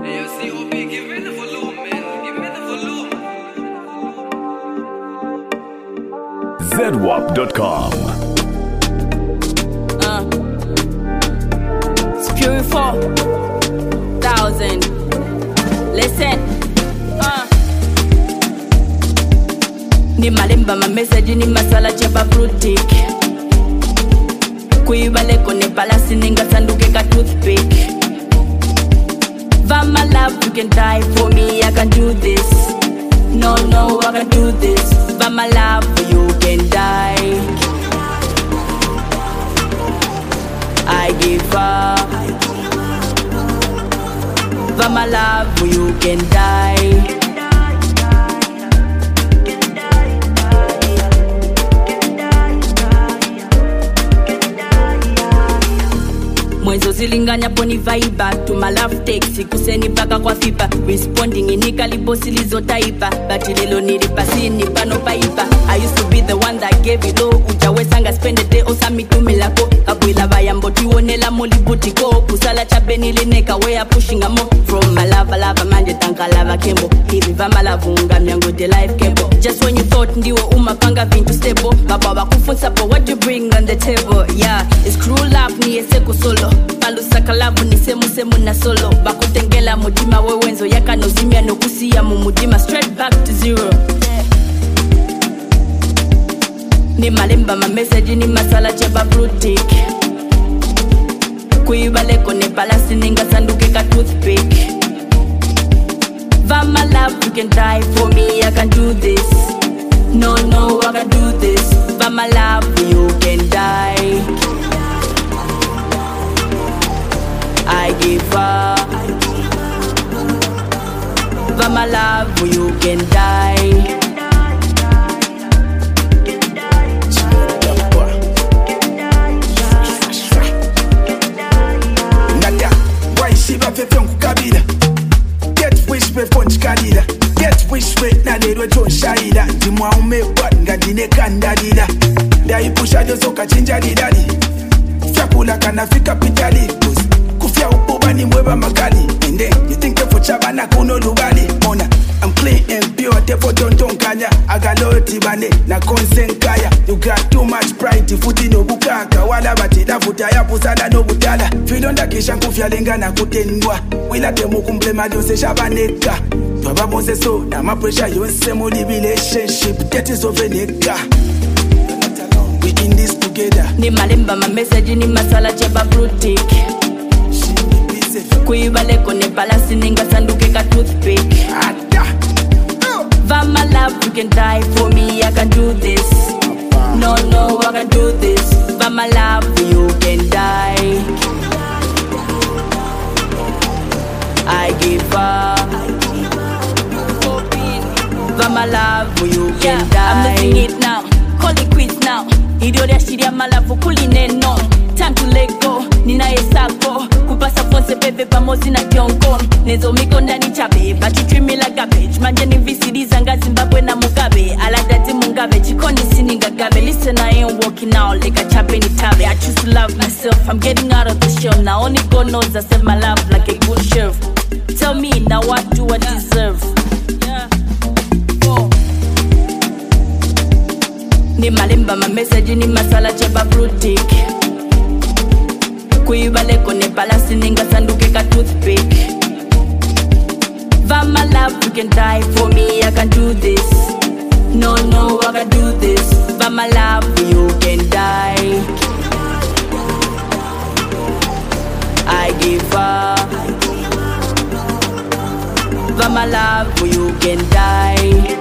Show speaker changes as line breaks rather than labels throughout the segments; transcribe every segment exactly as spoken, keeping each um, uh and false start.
Z W A P dot com.
Uh, it's Fury four thousand. Listen. Uh. Ni malimba ma message ni masala chapa fruitik. Kuibale kone palasi ninga sanduke ka toothpick. Va my love, you can die for me, I can do this. No, no, I can do this. Va my love, you can die. I give up. Va my love, you can die. Mwenzo zilinganya poni vaiba to my love text kuseni paka kwa fipa responding inikali bosi lizo taipa but lelo nilipa sini pano paipa. I used to be the one that gave it all ujawe sanga spend the day osami tumelako kabwila bayambo tiwonela moli butiko kusala chabeni lineka we are pushing a more from my love lava manje tanka lava kembo hivi vama lavunga myango de life kembo just when you thought ndiwe umapanga vintu stable baba bakufunza po what you bring on the table. Yeah, it's cruel love ni eseko solo palusaka lavu ni semu semu na solo bakutengela mutima wewenzo yaka nozimia nokusiya mu mutima straight back to zero. Ni malimba ma message ni masala chapa fruitik. Kuibale kone palasi ninga sanduke ka toothpick. Va my love, you can die for me, I can do this. No, no, I can do this. Va my love, you can die. I give up. Va my love, you can die.
Nada, why she va fe fion kukabila? Get wish me punch kadida. Get wish me na dedo John Shaida. Timwa ume bad ngadine kandadida. Dai pusha dozo kachinja didadi. Fyakula kanafika pitali. Kufia upoba ni mweba magali. And then you think the fuchaba na kuno lugali. Mona, I'm clean and pure. Tefo tonton kanya. Agaloti bane na konsen kaya. You got too much pride. Futi no bukaka. Wala batida futa ya pusada no butala. Filonda kisha kufia lenga na kutendwa. Wila temu kumplema diose shabaneka. Baba mose so na ma pressure yonse mo li relationship. Get is over neka. We in this together.
Ni malimba ma message ni masala chapa fruitik. Kuibale kone palasi ninga sanduke ka toothpick. Va my love, you can die for me, I can do this. No, no, I can do this. Va my love, you can die. I give up. Va my love, you can yeah, die. I'm losing it now, call it quits now. Idio ya shiri ya malavu kuline no. Time to let go, nina esako. Kupasa fonse pepe pamozi na kionko. Nezo miko ndani chabe, but you treat me like garbage. Manje ni visidi zanga Zimbabwe na Mugabe. Aladati Mugabe, chikoni sini ngagabe. Listen, I ain't walking out like a chape ni tabe. I choose to love myself, I'm getting out of the shell. Now only God knows I save my love like a good sheriff. Tell me, now what do I deserve? Yeah. Oh. Ni malimba ma message ni masala chapa fruitik. Kuibale kone palasi ninga sanduke ka toothpick. Va my love, you can die for me, I can do this. No, no, I can do this. Va my love, you can die. I give up. Va my love, you can die.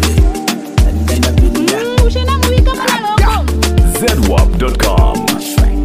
Z W A P dot com.